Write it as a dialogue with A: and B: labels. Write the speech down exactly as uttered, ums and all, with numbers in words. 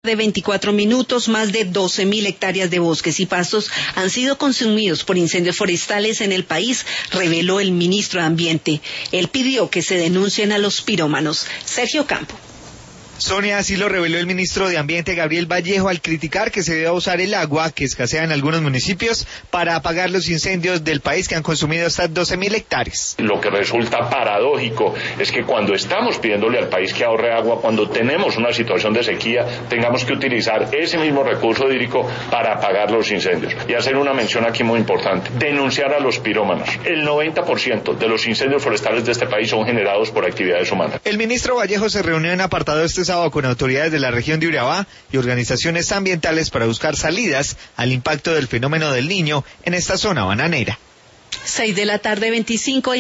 A: De veinticuatro minutos, más de doce mil hectáreas de bosques y pastos han sido consumidos por incendios forestales en el país, reveló el ministro de Ambiente. Él pidió que se denuncien a los pirómanos. Sergio Campo.
B: Sonia, así lo reveló el ministro de Ambiente, Gabriel Vallejo, al criticar que se debe usar el agua, que escasea en algunos municipios, para apagar los incendios del país que han consumido hasta doce mil hectáreas.
C: Lo que resulta paradójico es que cuando estamos pidiéndole al país que ahorre agua, cuando tenemos una situación de sequía, tengamos que utilizar ese mismo recurso hídrico para apagar los incendios. Y hacer una mención aquí muy importante, denunciar a los pirómanos. El noventa por ciento de los incendios forestales de este país son generados por actividades humanas.
B: El ministro Vallejo se reunió en apartado este sábado con autoridades de la región de Urabá y organizaciones ambientales para buscar salidas al impacto del fenómeno del Niño en esta zona bananera.
A: Seis de la tarde, veinticinco.